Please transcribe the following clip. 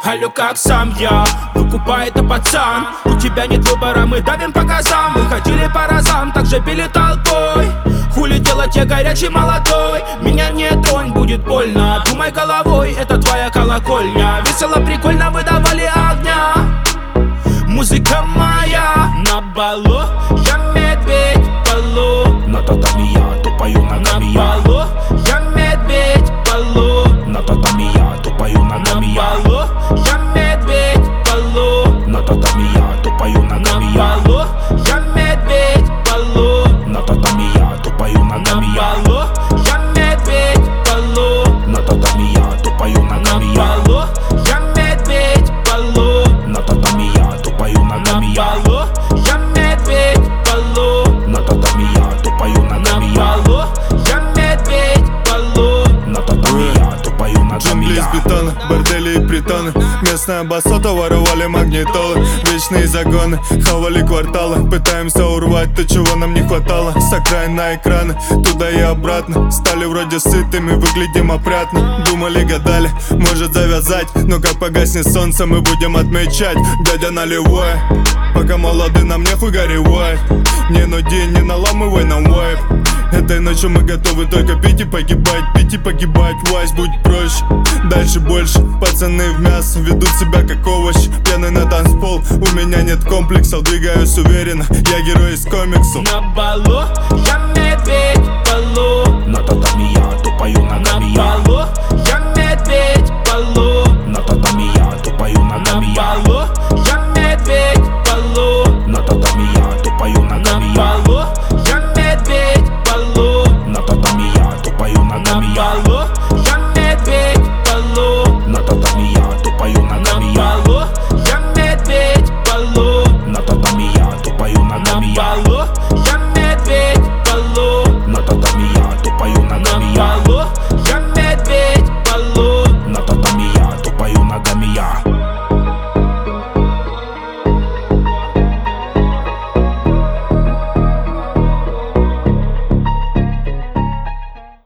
Алло, как сам я, выкупай это пацан. У тебя нет выбора, мы давим по газам. Мы ходили по разам, также пили толпой. Хули делать, я горячий молодой. Меня не тронь, будет больно. Думай головой, это твоя колокольня. Весело, прикольно, выдавали огня. Музыка моя на балу, я медведь в полу. На татами я тупаю ногами я. На балу, я медведь в полу. На татами я тупаю ногами я. На балу, я медведь в полу. На татами я тупаю ногами я. На балу, я медведь в полу. На татами я тупаю ногами я. На балу, я медведь в полу. На татами я тупаю ногами я. На балу, я медведь в полу. На татами я тупаю ногами я. На балу, я медведь в полу. На татами я тупаю ногами я. На балу, я медведь в полу. На татами я тупаю ногами Джунгли из я. бетона, бордели и притоны. Местная басота, воровали магнитолы. Вечные загоны, хавали кварталы. Пытаемся урвать то, чего нам не хватало. С окраин на экраны, туда и обратно. Стали вроде сытыми, выглядим опрятно. Думали, гадали, может завязать. Но как погаснет солнце, мы будем отмечать. Дядя наливое, пока молоды, нам нехуй горевать. Не нуди, не наламывай нам вайп. Этой ночью мы готовы только пить и погибать. Пить и погибать, Вась, будь проще. Дальше больше, пацаны в мясо ведут себя как овощ. Пьяный на танцпол, у меня нет комплексов. Двигаюсь уверенно, я герой из комиксов. На балу, я медведь в полу. На татами я тупаю ногами я.